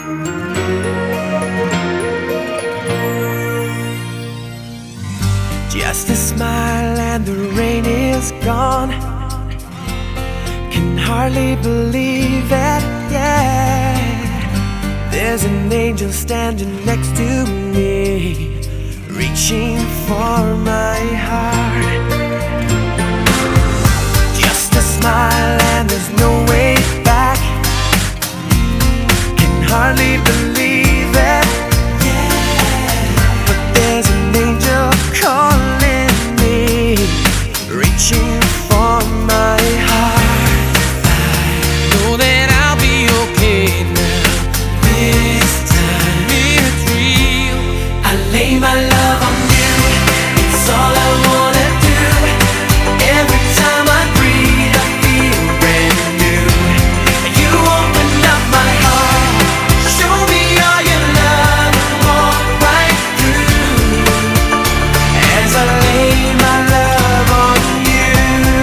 Just a smile and the rain is gone. Can hardly believe it, yeah. There's an angel standing next to me, reaching for my heart. Just a smile and there's no way back. Can hardly believe it, yeah. But there's an angel calling me, reaching for my heart. I know that I'll be okay now. This time it's real. I lay my love on you. It's all I wanna do. Every time I breathe, I feel brand new. You open up my heart, show me all your love, and walk right through. As I lay my love on you.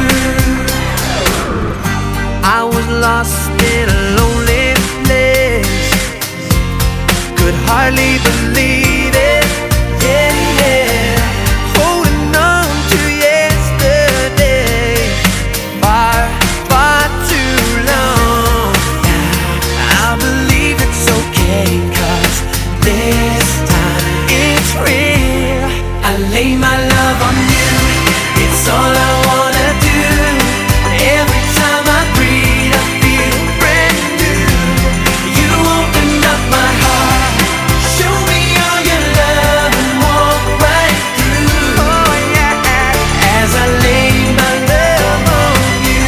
I was lost in a lonely place, could hardly believe it, yeah, yeah. Holding on to yesterday, far, far too long. I believe it's okay, 'cause this time it's real. I lay my love on you. It's all I wanna do. Every time I breathe, I feel brand new. You open up my heart, show me all your love, and walk right through. Oh yeah, as I lay my love on you.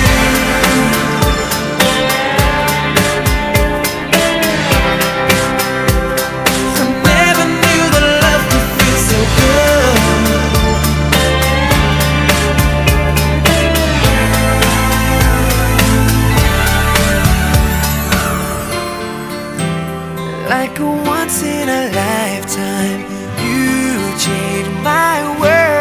I never knew that love could feel so good. Like a once in a lifetime, you changed my world.